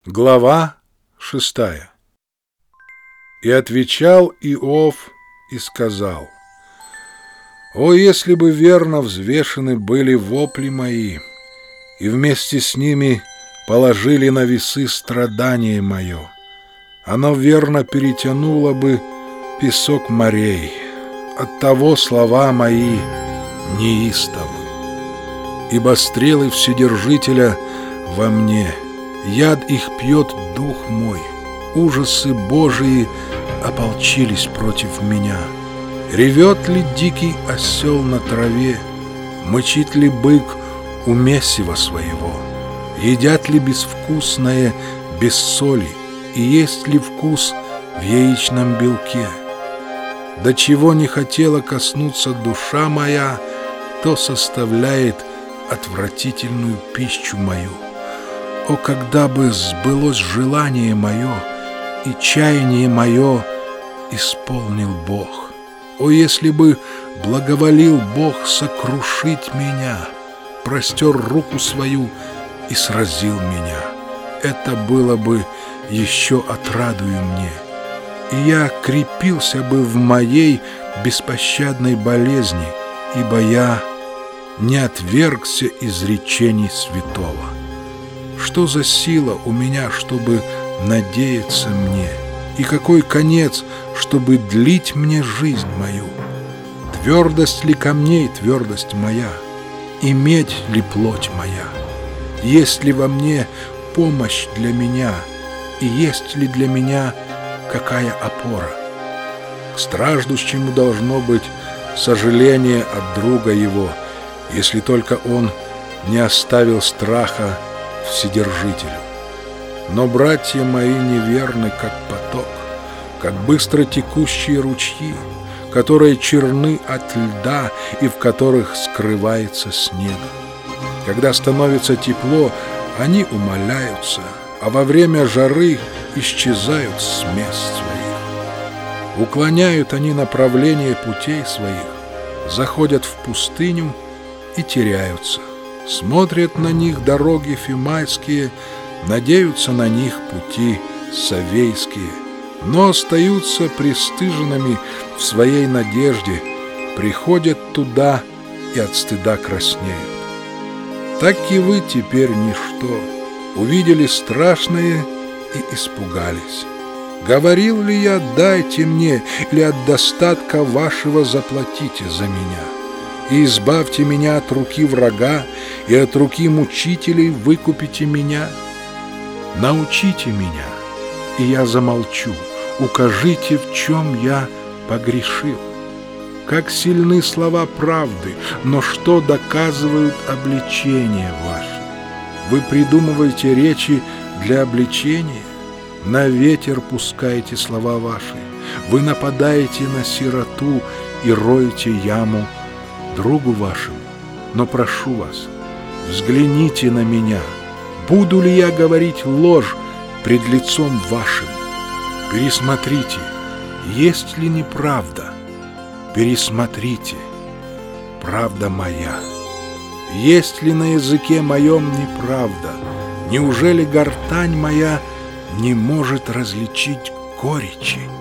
Глава 6. И отвечал Иов и сказал: «О, если бы верно взвешены были вопли мои, и вместе с ними положили на весы страдание мое, оно верно перетянуло бы песок морей, оттого слова мои неистовы. Ибо стрелы Вседержителя во мне, яд их пьет дух мой, ужасы Божии ополчились против меня. Ревет ли дикий осел на траве, мычит ли бык у месива своего, едят ли безвкусное без соли, и есть ли вкус в яичном белке? До чего не хотела коснуться душа моя, то составляет отвратительную пищу мою. О, когда бы сбылось желание мое, и чаяние мое исполнил Бог! О, если бы благоволил Бог сокрушить меня, простер руку свою и сразил меня, это было бы еще отрадою мне, и я крепился бы в моей беспощадной болезни, ибо я не отвергся изречений святого. Что за сила у меня, чтобы надеяться мне, и какой конец, чтобы длить мне жизнь мою? Твердость ли камней твердость моя, и медь ли плоть моя? Есть ли во мне помощь для меня, и есть ли для меня какая опора? К страждущему должно быть сожаление от друга его, если только он не оставил страха Вседержителю. Но братья мои неверны, как поток, как быстро текущие ручьи, которые черны от льда и в которых скрывается снег. Когда становится тепло, они умаляются, а во время жары исчезают с мест своих. Уклоняют они направление путей своих, заходят в пустыню и теряются. Смотрят на них дороги фимайские, надеются на них пути савейские, но остаются пристыженными в своей надежде, приходят туда и от стыда краснеют. Так и вы теперь ничто, увидели страшное и испугались. Говорил ли я: дайте мне, или от достатка вашего заплатите за меня? И избавьте меня от руки врага, и от руки мучителей выкупите меня. Научите меня, и я замолчу, укажите, в чем я погрешил. Как сильны слова правды, но что доказывают обличения ваши? Вы придумываете речи для обличения, на ветер пускаете слова ваши, вы нападаете на сироту и роете яму другу вашему. Но прошу вас, взгляните на меня. Буду ли я говорить ложь пред лицом вашим? Пересмотрите, есть ли неправда. Пересмотрите, правда моя. Есть ли на языке моем неправда? Неужели гортань моя не может различить горечи?